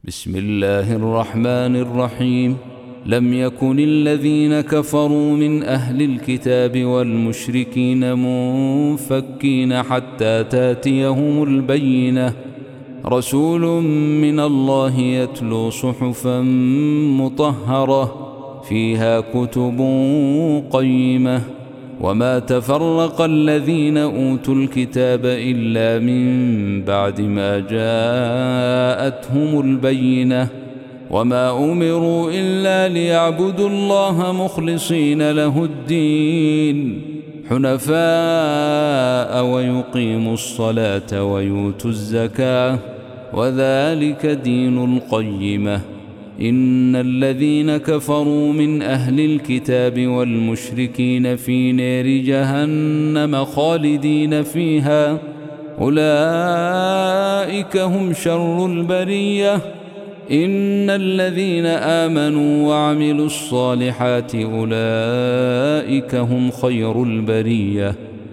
بسم الله الرحمن الرحيم. لم يكن الذين كفروا من أهل الكتاب والمشركين منفكين حتى تاتيهم البينة، رسول من الله يتلو صحفا مطهرة فيها كتب قيمة. وما تفرق الذين أوتوا الكتاب إلا من بعد ما جاءتهم البينة، وما أمروا إلا ليعبدوا الله مخلصين له الدين حنفاء ويقيموا الصلاة ويؤتوا الزكاة، وذلك دين القيمة. إن الذين كفروا من أهل الكتاب والمشركين في نار جهنم خالدين فيها، أولئك هم شر البرية. إن الذين آمنوا وعملوا الصالحات أولئك هم خير البرية،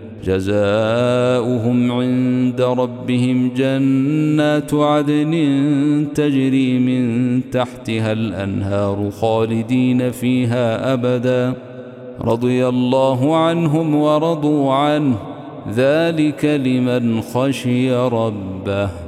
جزاؤهم عند ربهم جنات عدن تجري من تحتها الأنهار خالدين فيها أبدا، رضي الله عنهم ورضوا عنه، ذلك لمن خشي ربه.